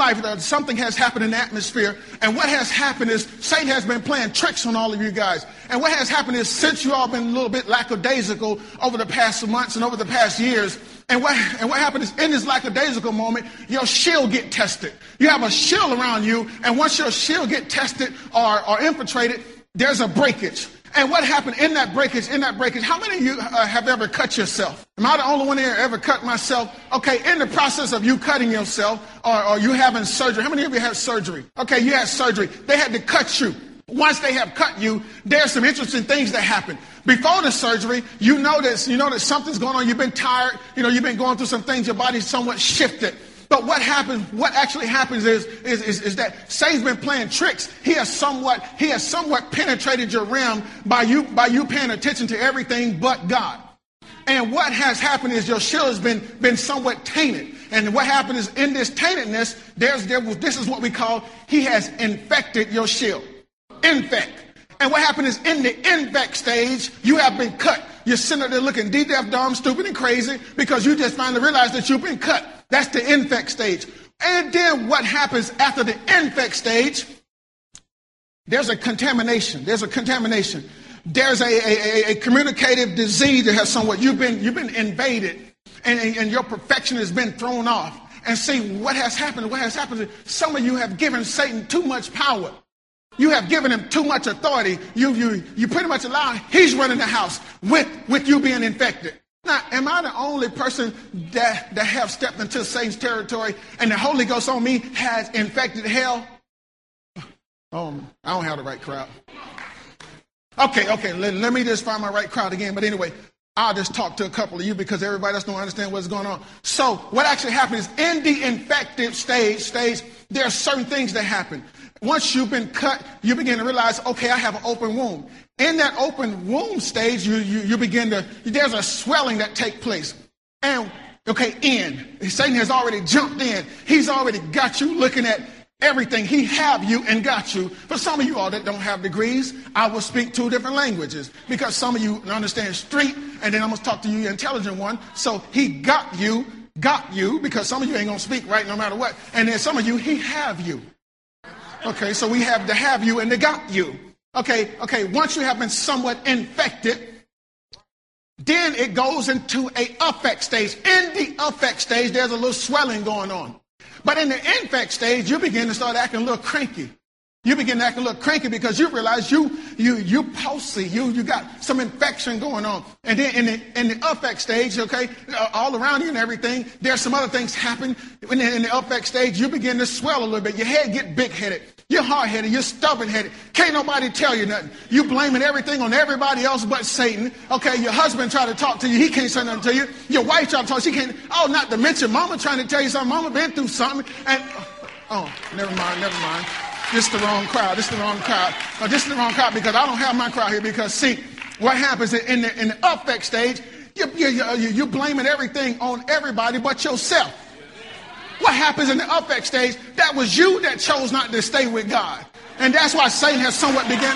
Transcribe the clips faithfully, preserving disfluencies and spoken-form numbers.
life, uh, something has happened in the atmosphere. And what has happened is Satan has been playing tricks on all of you guys. And what has happened is since you all been a little bit lackadaisical over the past months and over the past years, and what, and what happened is in this lackadaisical moment, your shield get tested. You have a shield around you, and once your shield get tested or, or infiltrated, there's a breakage. And what happened in that breakage, in that breakage, how many of you uh, have ever cut yourself? Am I the only one here ever cut myself? Okay, in the process of you cutting yourself or, or you having surgery, how many of you have surgery? Okay, you had surgery. They had to cut you. Once they have cut you, there's some interesting things that happen. Before the surgery, you notice, you know that something's going on. You've been tired. You know, you've been going through some things. Your body's somewhat shifted. But what happens, what actually happens is, is, is, is that Satan's been playing tricks. He has somewhat, he has somewhat penetrated your realm by you, by you paying attention to everything but God. And what has happened is your shield has been, been somewhat tainted. And what happened is in this taintedness, there's, there was, this is what we call, he has infected your shield. Infect. And what happened is in the infect stage, you have been cut. You're sitting there looking deaf, dumb, stupid, and crazy because you just finally realized that you've been cut. That's the infect stage. And then what happens after the infect stage, there's a contamination. There's a contamination. There's a, a, a communicative disease that has somewhat, you've been, you've been invaded and, and, and your perfection has been thrown off. And see what has happened. What has happened is some of you have given Satan too much power. You have given him too much authority. You, you, you pretty much allow, he's running the house with, with you being infected. Now, am I the only person that, that have stepped into Satan's territory and the Holy Ghost on me has infected hell? Oh, I don't have the right crowd. Okay, okay, let, let me just find my right crowd again. But anyway, I'll just talk to a couple of you because everybody else don't understand what's going on. So what actually happens is in the infected stage, stage, there are certain things that happen. Once you've been cut, you begin to realize, okay, I have an open wound. In that open wound stage, you, you, you begin to, there's a swelling that takes place. And, okay, in. Satan has already jumped in. He's already got you looking at everything. He have you and got you. For some of you all that don't have degrees, I will speak two different languages because some of you understand street, and then I'm going to talk to you, intelligent one. So he got you, got you, because some of you ain't going to speak right no matter what. And then some of you, he have you. Okay, so we have the have you and the got you. Okay, okay, once you have been somewhat infected, then it goes into a affect stage. In the affect stage, there's a little swelling going on. But in the infect stage, you begin to start acting a little cranky. You begin to act a little cranky because you realize you you you pulsy, you you got some infection going on. And then in the in the affect stage, okay, all around you and everything, there's some other things happen. In the, in the affect stage, you begin to swell a little bit. Your head get big-headed. You're hard-headed. You're stubborn-headed. Can't nobody tell you nothing. You blaming everything on everybody else but Satan. Okay, your husband try to talk to you. He can't say nothing to you. Your wife try to talk. She can't. Oh, not to mention mama trying to tell you something. Mama been through something. And oh, never mind, never mind. This is the wrong crowd. This is the wrong crowd. Oh, this is the wrong crowd because I don't have my crowd here because, see, what happens in the, in the affect stage, you, you, you, you're blaming everything on everybody but yourself. What happens in the affect stage, that was you that chose not to stay with God. And that's why Satan has somewhat begun,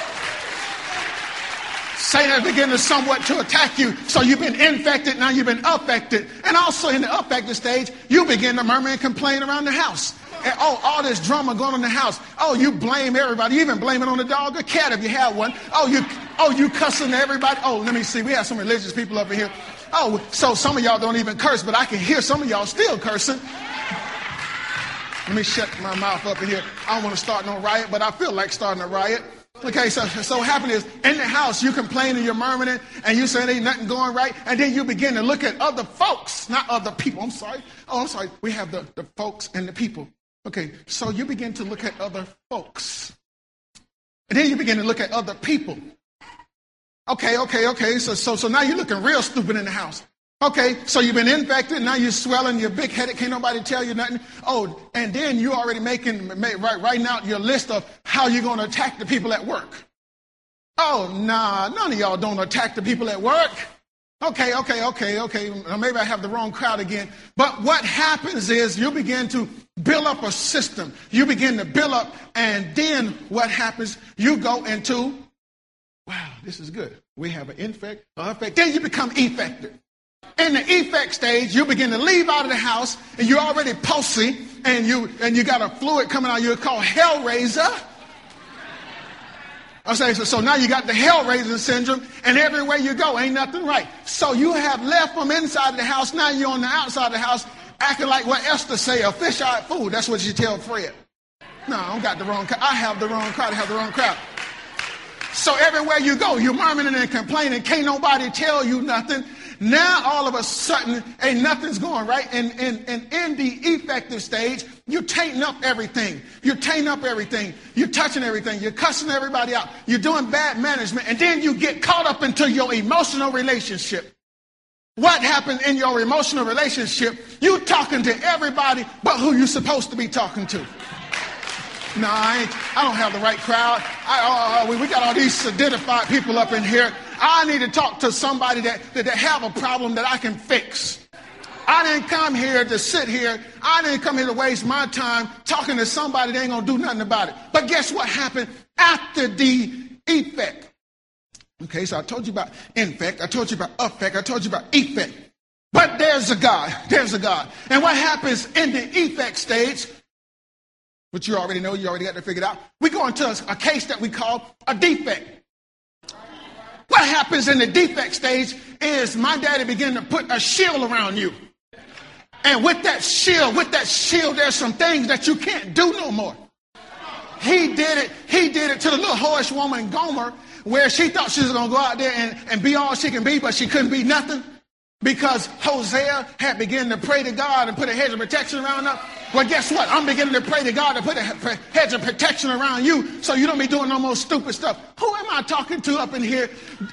Satan has begun to somewhat to attack you. So you've been infected, now you've been affected. And also in the affected stage, you begin to murmur and complain around the house. And, oh, all this drama going on in the house. Oh, you blame everybody. You even blame it on the dog or cat if you have one. Oh, you oh you cussing everybody. Oh, let me see. We have some religious people over here. Oh, so some of y'all don't even curse, but I can hear some of y'all still cursing. Let me shut my mouth up in here. I don't want to start no riot, but I feel like starting a riot. Okay, so so what happened is in the house you complaining, you're murmuring, and you saying ain't nothing going right, and then you begin to look at other folks, not other people. I'm sorry. Oh, I'm sorry. We have the, the folks and the people. Okay, so you begin to look at other folks. And then you begin to look at other people. Okay, okay, okay. So so so now you're looking real stupid in the house. Okay, so you've been infected, now you're swelling, you're big-headed, can't nobody tell you nothing. Oh, and then you're already making, right, writing out your list of how you're going to attack the people at work. Oh, nah, none of y'all don't attack the people at work. Okay, okay, okay, okay. Maybe I have the wrong crowd again. But what happens is you begin to build up a system. You begin to build up, and then what happens? You go into, wow, this is good. We have an infect, uh, effect. Then you become effective. In the effect stage, you begin to leave out of the house, and you're already pulsing, and you and you got a fluid coming out. You're called Hellraiser. I say so, so now you got the Hellraiser syndrome, and everywhere you go, ain't nothing right. So you have left from inside of the house. Now you're on the outside of the house, acting like what Esther say, a fish-eyed fool. That's what you tell Fred. No, I got the wrong. I have the wrong crowd. I have the wrong crowd. So everywhere you go, you're murmuring and complaining. Can't nobody tell you nothing. Now, all of a sudden, ain't nothing's going right. And, and, and in the effective stage, you're tainting up everything. You're tainting up everything. You're touching everything. You're cussing everybody out. You're doing bad management. And then you get caught up into your emotional relationship. What happened in your emotional relationship? You talking to everybody but who you're supposed to be talking to. No, I, ain't, I don't have the right crowd. I, uh, we, we got all these solidified people up in here. I need to talk to somebody that, that, that have a problem that I can fix. I didn't come here to sit here. I didn't come here to waste my time talking to somebody that ain't going to do nothing about it. But guess what happened after the effect? Okay, so I told you about infect. I told you about affect. I told you about effect. But there's a God. There's a God. And what happens in the effect stage, which you already know, you already got to figure it out, we go into a, a case that we call a defect. What happens in the defect stage is my daddy began to put a shield around you. And with that shield, with that shield, there's some things that you can't do no more. He did it. He did it to the little whorish woman Gomer, where she thought she was going to go out there and, and be all she can be, but she couldn't be nothing. Because Hosea had begun to pray to God and put a hedge of protection around her. Well, guess what? I'm beginning to pray to God to put a hedge of protection around you so you don't be doing no more stupid stuff. Who am I talking to up in here?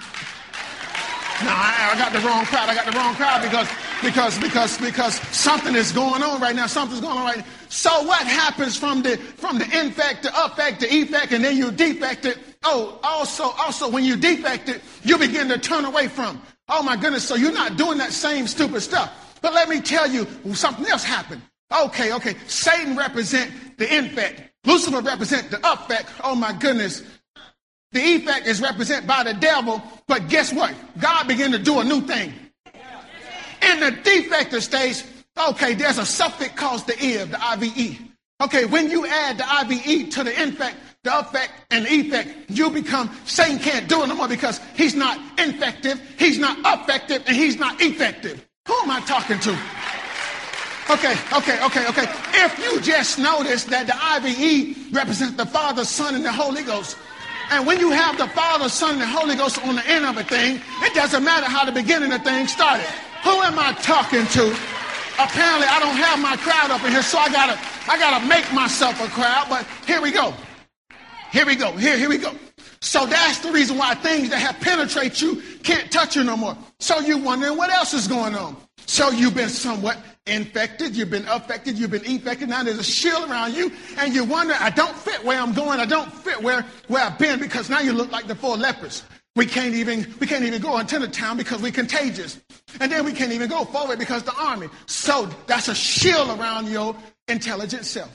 No, I, I got the wrong crowd. I got the wrong crowd because because because because something is going on right now. Something's going on right now. So what happens from the from the infect to affect to effect, and then you defect it? Oh, also also when you defect it, you begin to turn away from. Oh my goodness, so you're not doing that same stupid stuff. But let me tell you, something else happened. Okay, okay, Satan represent the infect. Lucifer represent the affect. Oh my goodness. The effect is represented by the devil, but guess what? God began to do a new thing. In the defective stage, okay, there's a suffix called the I V, the I V E. Okay, when you add the I V E to the infect, the affect, and the effect, you become, Satan can't do it no more because he's not infective, he's not effective, and he's not effective. Who am I talking to? Okay, okay, okay, okay. If you just notice that the I V E represents the Father, Son, and the Holy Ghost, and when you have the Father, Son, and the Holy Ghost on the end of a thing, it doesn't matter how the beginning of the thing started. Who am I talking to? Apparently, I don't have my crowd up in here, so I gotta, I gotta make myself a crowd. But here we go. Here we go. Here, here we go. So that's the reason why things that have penetrated you can't touch you no more. So you're wondering what else is going on. So you've been somewhat infected, you've been affected, you've been infected. Now there's a shield around you, and you wonder, I don't fit where I'm going. I don't fit where, where I've been, because now you look like the four lepers. We can't even we can't even go into the town because we're contagious. And then we can't even go forward because the army. So that's a shield around your intelligent self.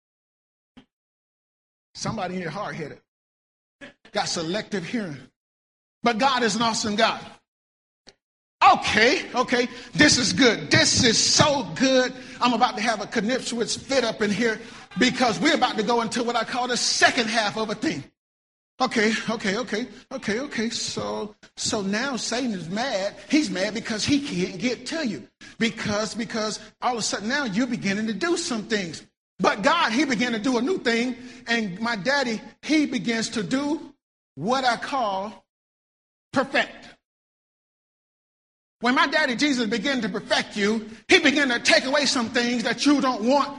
Somebody here hard-headed. Got selective hearing. But God is an awesome God. Okay, okay, this is good. This is so good. I'm about to have a Knipschwitz fit up in here because we're about to go into what I call the second half of a thing. Okay, okay, okay, okay, okay. So, so now Satan is mad. He's mad because he can't get to you. Because, because all of a sudden now you're beginning to do some things. But God, he began to do a new thing. And my daddy, he begins to do what I call perfect. When my daddy Jesus began to perfect you, he began to take away some things that you don't want.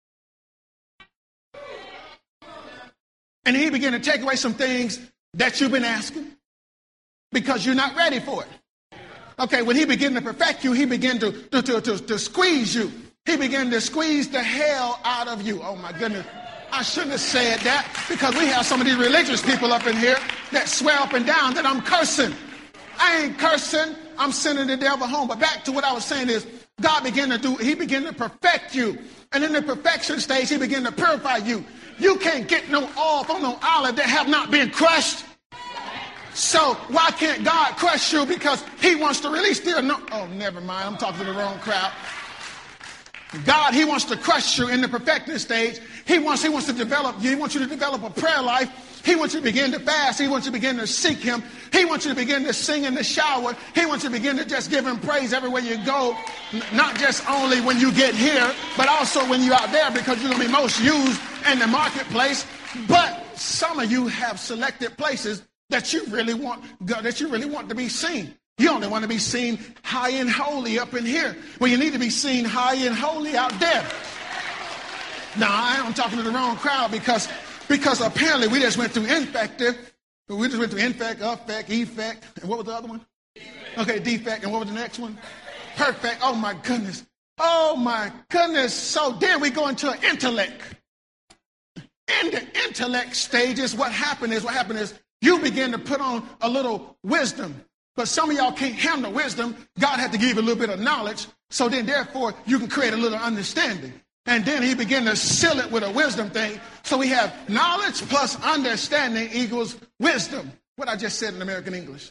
And he began to take away some things that you've been asking because you're not ready for it. Okay, when he began to perfect you, he began to, to, to, to, to squeeze you. He began to squeeze the hell out of you. Oh, my goodness. I shouldn't have said that because we have some of these religious people up in here that swear up and down that I'm cursing. I ain't cursing. I'm sending the devil home. But back to what I was saying is God began to do, he began to perfect you. And in the perfection stage, he began to purify you. You can't get no oil from no olive that have not been crushed. So why can't God crush you? Because he wants to release the anointing. Oh, never mind. I'm talking to the wrong crowd. God, he wants to crush you in the perfecting stage. He wants, he wants to develop you. He wants you to develop a prayer life. He wants you to begin to fast. He wants you to begin to seek him. He wants you to begin to sing in the shower. He wants you to begin to just give him praise everywhere you go. N- not just only when you get here, but also when you're out there, because you're going to be most used in the marketplace. But some of you have selected places that you really want, that you really want to be seen. You only want to be seen high and holy up in here, when you need to be seen high and holy out there. Now, I'm talking to the wrong crowd, because because apparently we just went through infective. We just went through infect, affect, effect, and what was the other one? Okay, defect, and what was the next one? Perfect. Oh, my goodness. Oh, my goodness. So then we go into an intellect. In the intellect stages, what happened is, what happened is you begin to put on a little wisdom. But some of y'all can't handle wisdom. God had to give you a little bit of knowledge. So then, therefore, you can create a little understanding. And then he began to seal it with a wisdom thing. So we have knowledge plus understanding equals wisdom. What I just said in American English.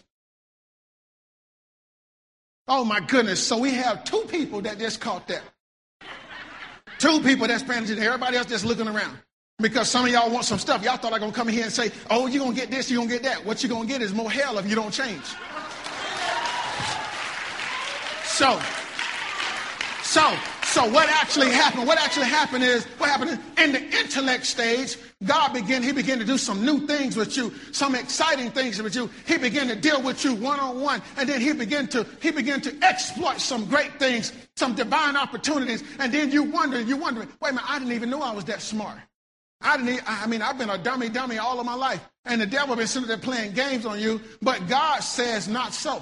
Oh, my goodness. So we have two people that just caught that. Two people that's paying attention. Everybody else just looking around. Because some of y'all want some stuff. Y'all thought I was going to come in here and say, oh, you're going to get this, you're going to get that. What you're going to get is more hell if you don't change. So, so, so what actually happened? What actually happened is, what happened is, in the intellect stage, God began, he began to do some new things with you, some exciting things with you. He began to deal with you one-on-one, and then he began to, he began to exploit some great things, some divine opportunities, and then you wonder, you wonder, wait a minute, I didn't even know I was that smart. I didn't, I mean, I've been a dummy dummy all of my life, and the devil been sitting there playing games on you, but God says not so.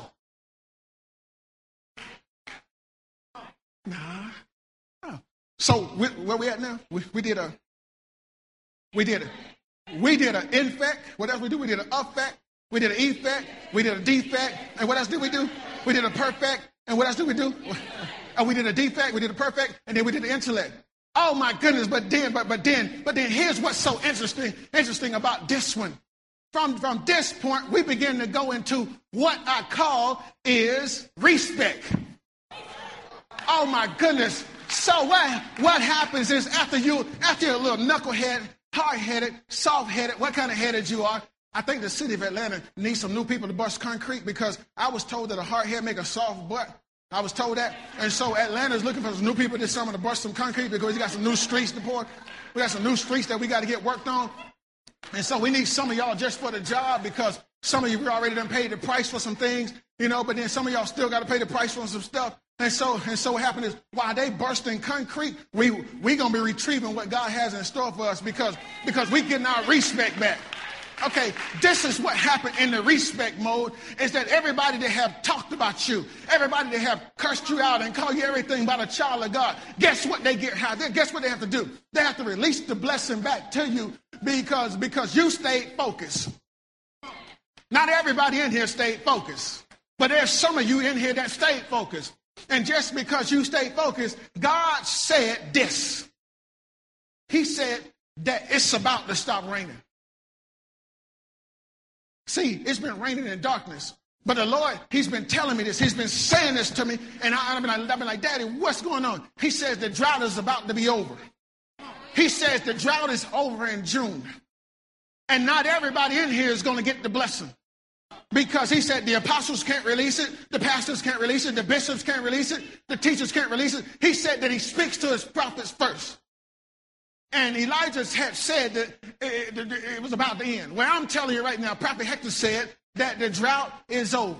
Nah. No. So we, where we at now? We, we did a, we did a, we did an infect. What else we do? We did an affect. We did an effect. We did a defect. And what else did we do? We did a perfect. And what else did we do? And we did a defect. We did a perfect. And then we did the intellect. Oh my goodness! But then, but but then, but then, here's what's so interesting. Interesting about this one. From from this point, we begin to go into what I call is respect. Oh my goodness. So what, what happens is, after you, after you're a little knucklehead, hard-headed, soft-headed, what kind of headed you are, I think the city of Atlanta needs some new people to bust concrete, because I was told that a hard head make a soft butt. I was told that. And so Atlanta's looking for some new people this summer to bust some concrete, because we got some new streets to pour. We got some new streets that we got to get worked on. And so we need some of y'all just for the job, because some of you already done paid the price for some things, you know, but then some of y'all still got to pay the price for some stuff. And so, and so what happened is, while they bursting concrete, we we gonna be retrieving what God has in store for us, because because we getting our respect back. Okay, this is what happened in the respect mode, is that everybody that have talked about you, everybody that have cursed you out and called you everything but a child of God, guess what they get? How they, guess what they have to do? They have to release the blessing back to you, because because you stayed focused. Not everybody in here stayed focused, but there's some of you in here that stayed focused. And just because you stay focused, God said this. He said that it's about to stop raining. See, it's been raining in darkness. But the Lord, he's been telling me this. He's been saying this to me. And I, I've, been like, I've been like, Daddy, what's going on? He says the drought is about to be over. He says the drought is over in June. And not everybody in here is going to get the blessing. Because he said the apostles can't release it, the pastors can't release it, the bishops can't release it, the teachers can't release it. He said that he speaks to his prophets first. And Elijah had said that it, it, it was about to end. Well, I'm telling you right now, Prophet Hector said that the drought is over.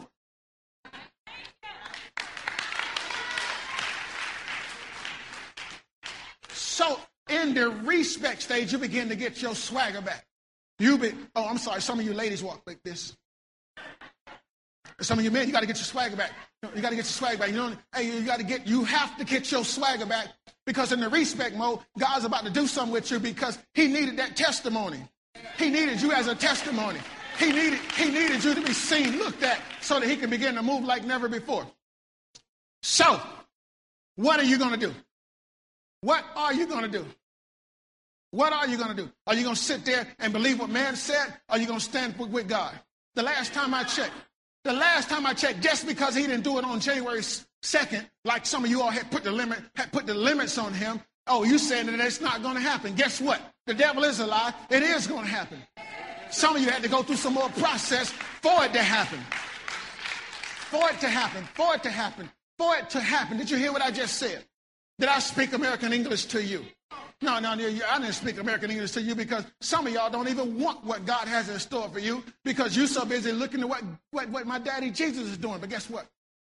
So in the respect stage, you begin to get your swagger back. You be, oh, I'm sorry, some of you ladies walk like this. Some of you men, you got to get your swagger back. You got to get your swagger back. You know, hey, you got to get, you have to get your swagger back, because in the respect mode, God's about to do something with you, because he needed that testimony. He needed you as a testimony. He needed, he needed you to be seen, looked at, so that he can begin to move like never before. So, what are you going to do? What are you going to do? What are you going to do? Are you going to sit there and believe what man said? Or are you going to stand with God? The last time I checked. The last time I checked, just because he didn't do it on January second, like some of you all had put the limit, had put the limits on him. Oh, you saying that it's not going to happen. Guess what? The devil is a lie. It is going to happen. Some of you had to go through some more process for it to happen. For it to happen. For it to happen. For it to happen. Did you hear what I just said? Did I speak American English to you? No, no, no, I didn't speak American English to you because some of y'all don't even want what God has in store for you because you're so busy looking at what, what, what my daddy Jesus is doing. But guess what?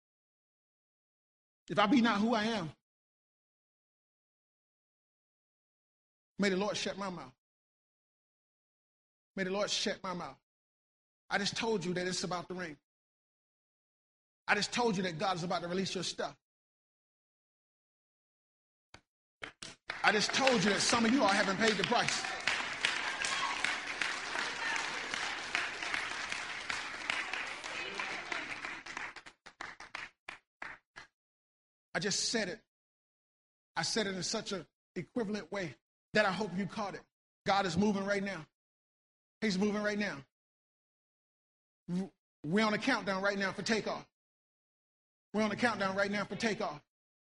If I be not who I am, may the Lord shut my mouth. May the Lord shut my mouth. I just told you that it's about to rain. I just told you that God is about to release your stuff. I just told you that some of you all haven't paid the price. I just said it. I said it in such an equivalent way that I hope you caught it. God is moving right now. He's moving right now. We're on a countdown right now for takeoff. We're on a countdown right now for takeoff.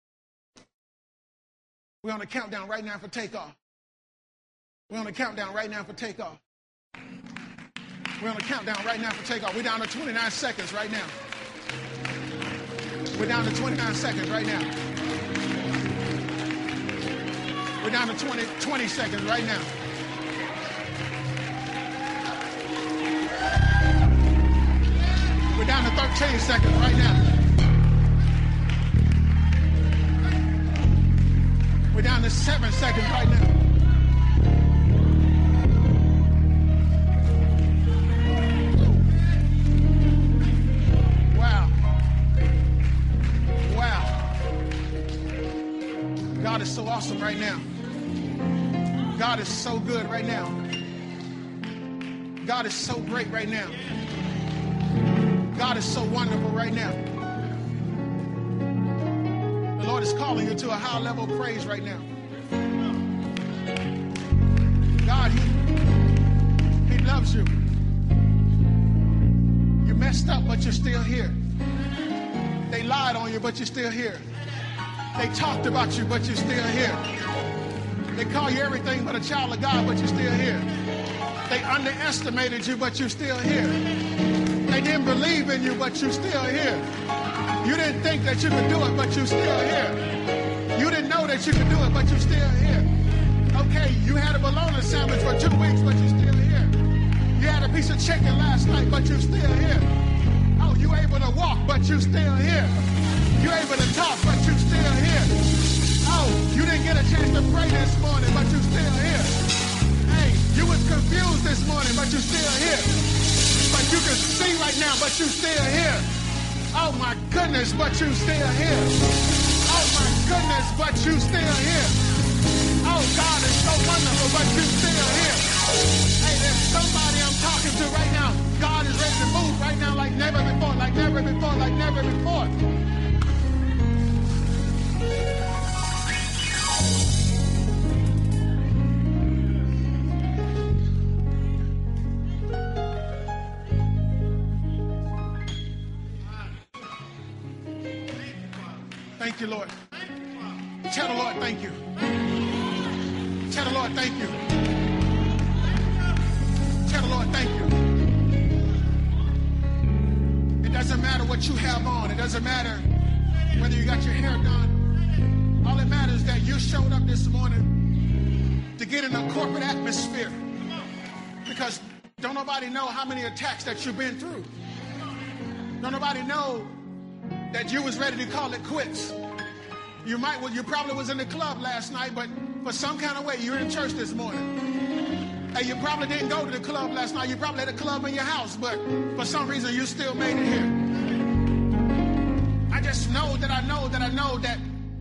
We're on a countdown right now for takeoff. We're on a countdown right now for takeoff. We're on a countdown right now for takeoff. We're down to twenty-nine seconds right now. We're down to twenty-nine seconds right now. We're down to twenty, twenty seconds right now. We're down to thirteen seconds right now. We're down to seven seconds right now. Wow. Wow. God is so awesome right now. God is so good right now. God is so great right now. God is so wonderful right now. The Lord is calling you to a high level of praise right now. God, he, he loves you. You messed up, but you're still here. They lied on you, but you're still here. They talked about you, but you're still here. They call you everything but a child of God, but you're still here. They underestimated you, but you're still here. They didn't believe in you, but you're still here. You didn't think that you could do it, but you're still here. You didn't know that you could do it, but you're still here. Okay, you had a bologna sandwich for two weeks, but you're still here. You had a piece of chicken last night, but you're still here. Oh, you able to walk, but you're still here. You able to talk, but you're still here. Oh, you didn't get a chance to pray this morning, but you're still here. Hey, you was confused this morning, but you're still here. But you can see right now, but you're still here. Oh my goodness, but you still here. Oh my goodness, but you still here. Oh, God is so wonderful, but you still here. Hey, there's somebody I'm talking to right now. God is ready to move right now like never before, like never before, like never before. Thank you, Lord. Tell the Lord thank you. Tell the Lord thank you. Tell the Lord thank you. It doesn't matter what you have on. It doesn't matter whether you got your hair done. All that matters is that you showed up this morning to get in a corporate atmosphere. Because don't nobody know how many attacks that you've been through. Don't nobody know that you was ready to call it quits. You might, well, you probably was in the club last night, but for some kind of way, you're in church this morning. Hey, you probably didn't go to the club last night. You probably had a club in your house, but for some reason, you still made it here. I just know that I know that I know that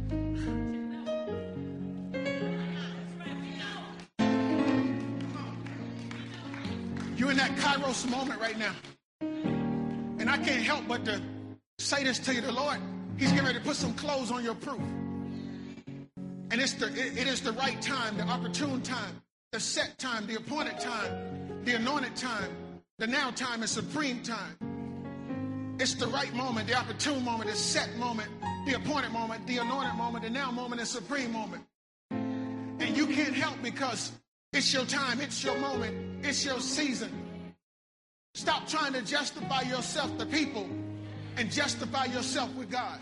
you're in that Kairos moment right now. And I can't help but to say this to you, the Lord, he's getting ready to put some clothes on your proof. And it's the, it, it is the right time, the opportune time, the set time, the appointed time, the anointed time, The now time is supreme time. It's the right moment, the opportune moment, the set moment, the appointed moment, the anointed moment, the now moment, the supreme moment. And you can't help because it's your time, it's your moment, it's your season. Stop trying to justify yourself to people and justify yourself with God.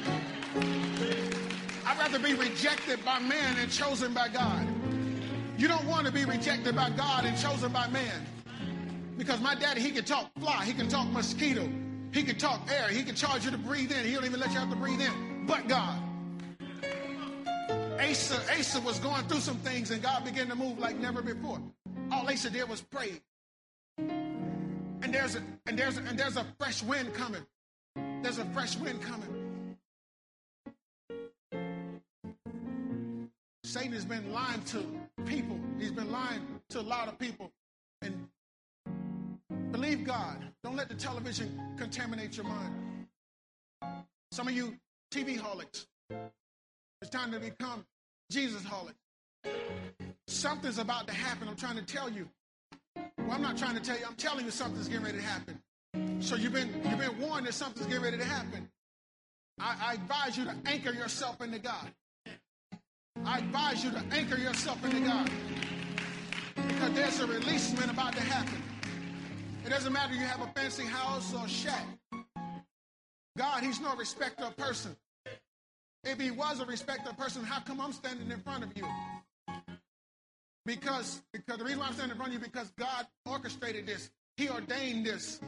I'd rather be rejected by man and chosen by God. You don't want to be rejected by God and chosen by man. Because my daddy, he can talk fly, he can talk mosquito, he can talk air, he can charge you to breathe in, he don't even let you have to breathe in, but God. Asa, Asa was going through some things and God began to move like never before. All Asa did was pray. And there's a and there's a, and there's a fresh wind coming. There's a fresh wind coming. Satan has been lying to people. He's been lying to a lot of people. And believe God. Don't let the television contaminate your mind. Some of you T V holics, it's time to become Jesus holics. Something's about to happen. I'm trying to tell you. Well, I'm not trying to tell you. I'm telling you something's getting ready to happen. So you've been you've been warned that something's getting ready to happen. I, I advise you to anchor yourself into God. I advise you to anchor yourself into God. Because there's a releasement about to happen. It doesn't matter if you have a fancy house or shack. God, he's no respecter of person. If he was a respecter of person, how come I'm standing in front of you? Because, because the reason why I'm standing in front of you is because God orchestrated this. He ordained this.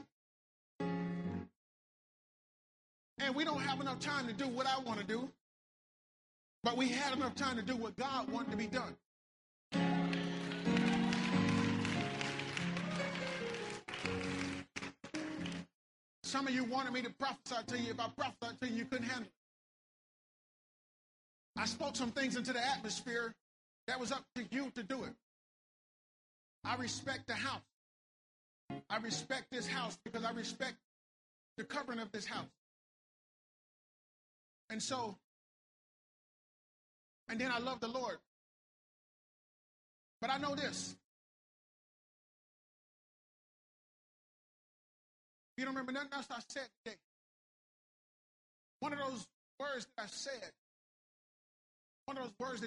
And we don't have enough time to do what I want to do. But we had enough time to do what God wanted to be done. Some of you wanted me to prophesy to you. If I prophesied to you, you couldn't handle it. I spoke some things into the atmosphere that was up to you to do it. I respect the house. I respect this house because I respect the covering of this house. And so, and then I love the Lord. But I know this. You don't remember nothing else I said today. One of those words that I said, one of those words that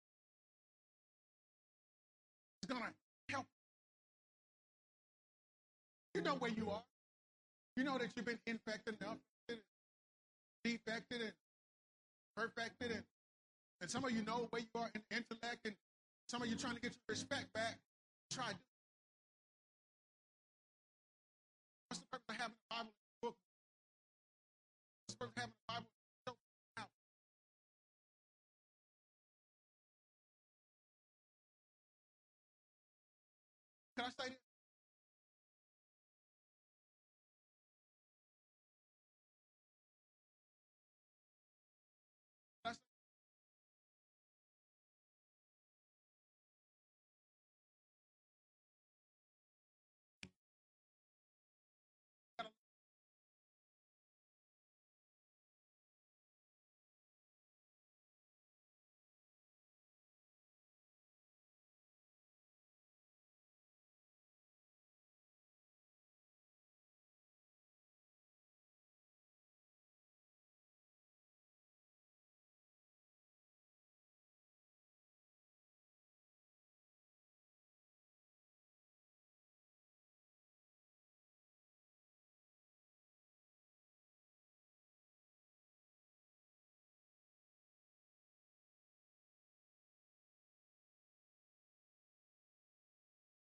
is going to help. You know where you are. You know that you've been infected and defected and perfected. And, and some of you know where you are in intellect. And some of you trying to get your respect back. Try to. What's the purpose of having a Bible in the book? What's the purpose of having a Bible in the house? Can I say this?